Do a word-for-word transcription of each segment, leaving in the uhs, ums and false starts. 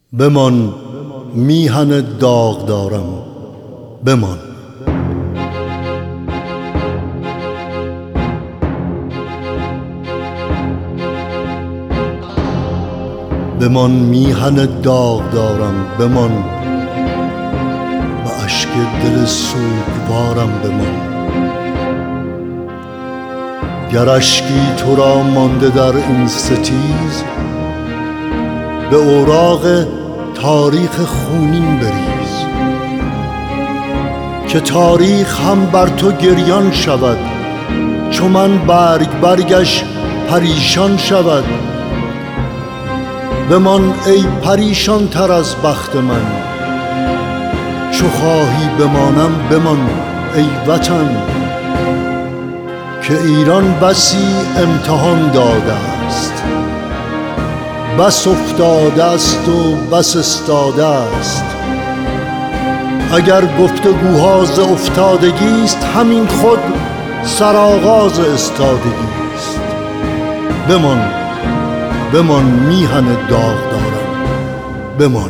بمان میهن داغ دارم، بمان. بمان میهن داغ دارم، بمان. به اشک دل سوگوارم بمان. گر اشکی تو را مانده در این ستیز، به اوراق تاریخ خونین بریز، که تاریخ هم بر تو گریان شود، چو من برگ برگش پریشان شود. بمان ای پریشان تر از بخت من، چو خواهی بمانم بمان ای وطن. که ایران بسی امتحان داده است، بس افتاده است و بس استاده است. اگر گفتگوها ز افتادگی است، همین خود سرآغاز استادگی است. بمان بمان میهن داغ دارم، بمان.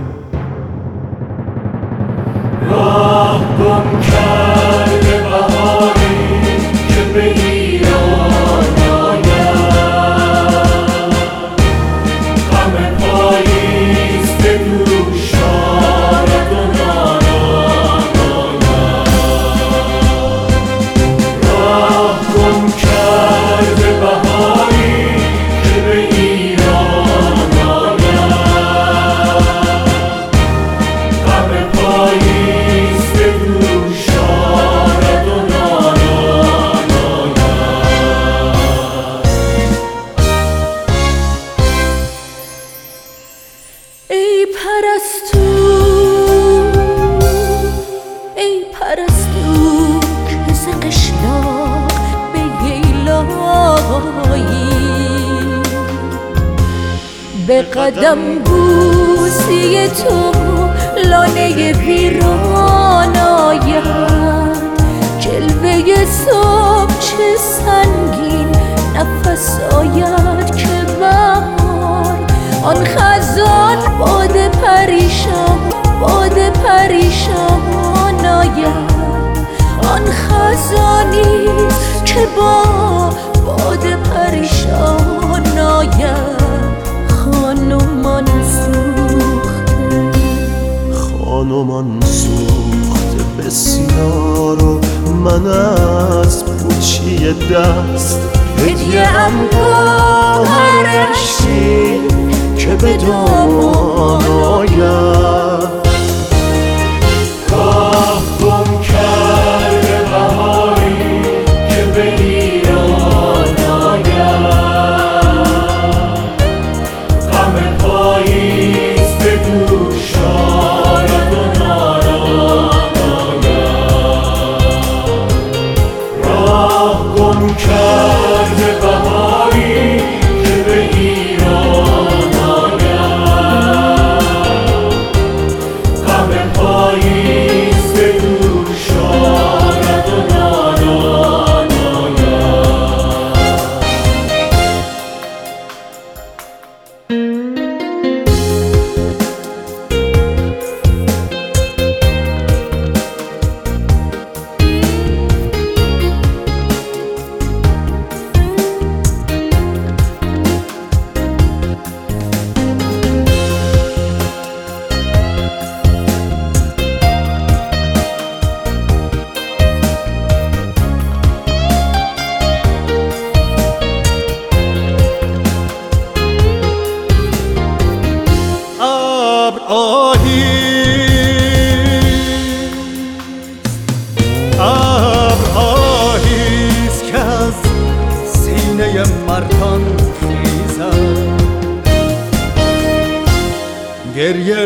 راه گم کرده بهاری که به ایران آید، غم پاییز به دوش آرد و نالان آید. راه گم کرده بهاری که به ایران آید، غم پاییز به دوش آرد و نالان آید. ای پرستو ای پرستو که ز قشلاق به ییلایی، به قدم بوسی تو لانه ویران آید. جلوه صبح چه سنگین نفس آید که بهار، آن خزان باد پریشان باد پریشان آید. آن خزانیست که با باد پریشان آید. خانمان سوخته خانمان سوخته بسیار و من از پوچی دست هدیه ام گوهر اشکی که به دامان آید. راه گم کرده بهاری که به ایران آید، غم پاییز به دوش آرد و نالان آید. راه گم کرده بهاری که به ایران آید، غم پاییز به دوش آرد و نالان ابر آهیست، ابر آهیست که از سینه مردان خیزد. گریه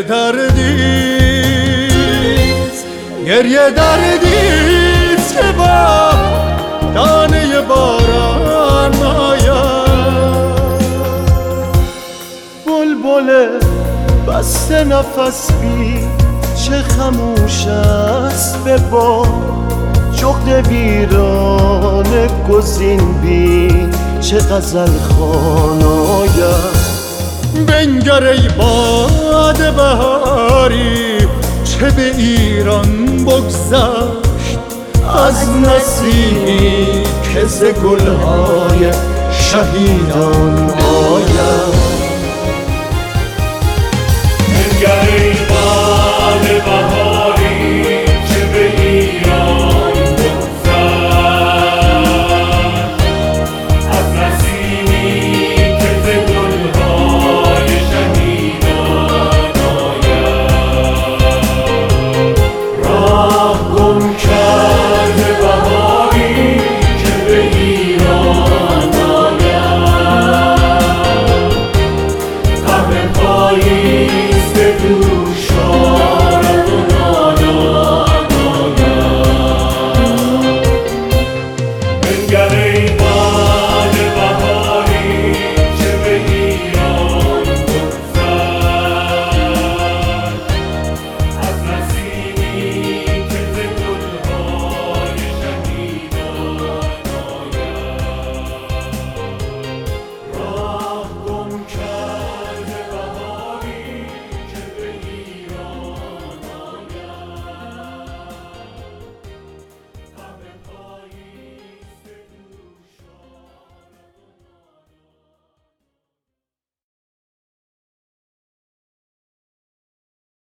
دردیست، گریه دردیست که با دانه باران آید. بلبل بسته نفس بی چه خموش است به باد. جغد ویران گزین بی چه غزل خوان آید. بنگر ای باد آمده بهاری چه به ایران بگذشت از نسیمی که ز گلهای شهیدان آید.